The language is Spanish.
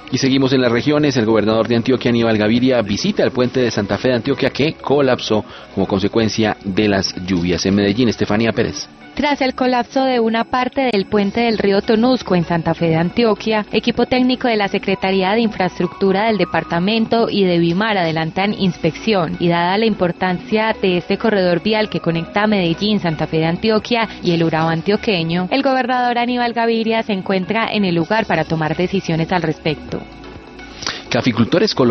Y seguimos en las regiones. El gobernador de Antioquia, Aníbal Gaviria, visita el puente de Santa Fe de Antioquia que colapsó como consecuencia de las lluvias. En Medellín, Estefanía Pérez. Tras el colapso de una parte del puente del río Tonusco en Santa Fe de Antioquia, equipo técnico de la Secretaría de Infraestructura del departamento y de Bimar adelantan inspección, y dada la importancia de este corredor vial que conecta Medellín, Santa Fe de Antioquia y el Urabá antioqueño, el gobernador Aníbal Gaviria se encuentra en el lugar para tomar decisiones al respecto. Caficultores